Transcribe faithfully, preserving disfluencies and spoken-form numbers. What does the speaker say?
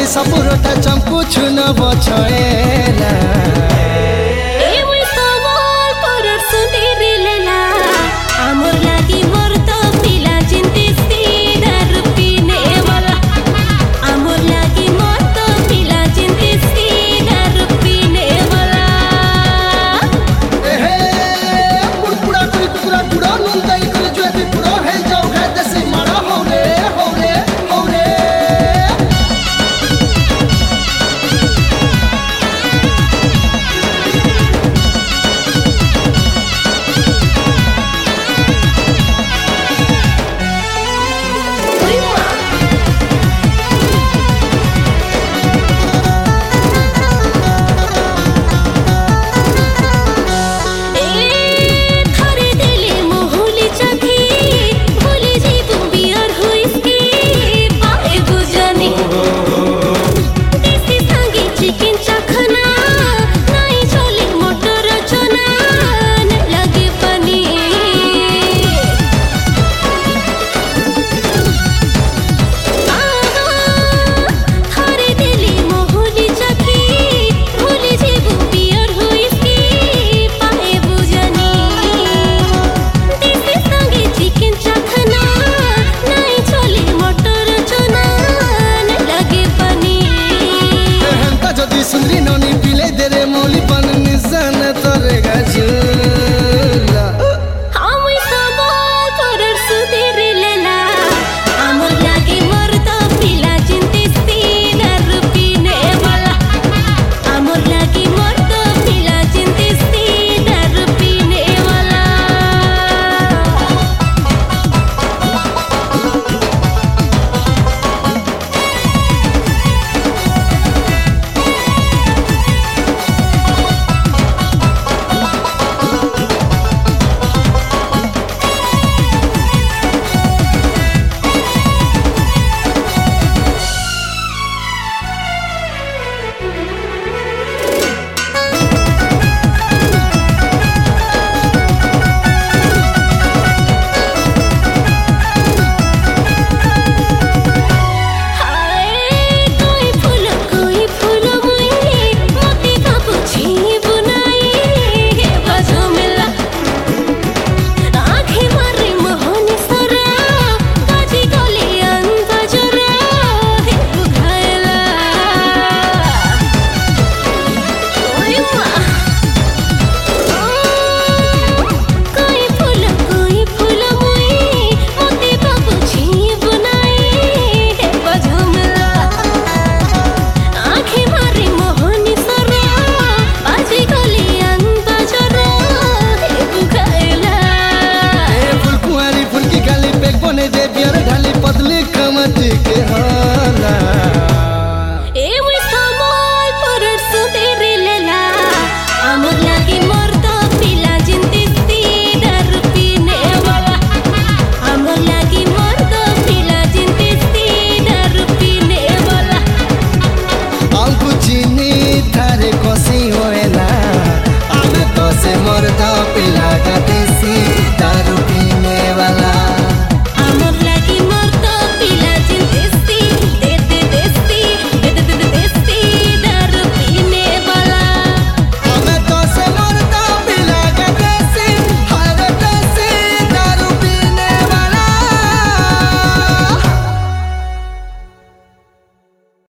सपुरटा चम्पू छुन बछएला ए मुई सवाल परर सुंदीरिलेला आमोर लागी मोर तो पिला चिंती सीधार पीने वाला आमोर लागी मोर तो पिला चिंती सीधार पीने वाला एहे कुड़कुड़ा कुड़कुड़ा कुड़ा नुंदाई कर जो भी कुड़ा है जाओ है जैसे मारा हो रे हो रे हो रे सुंदरी नौनी पिले तेरे मौली पन निशान तोरे गजुला हम सवाल परर सुंदीरिलेला आमोर लागी मोर तो पिला चिंती सीधार पीने वाला आमोर लागी मोर तो पिला चिंती सीधार पीने वाला दे बियर ढाली पतली